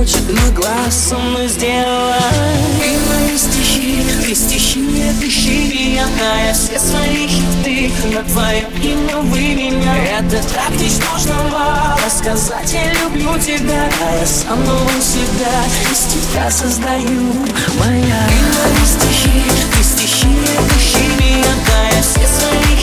цветочек на глаз со мной сделай. Ты мои стихи, ты стихи, пищи, я все свои хиты на твоем имя меня. Это так ничтожного рассказать я люблю тебя, а я сам новый себя из тебя создаю, моя. Ты мои стихи, ты стихи, пищи, я все свои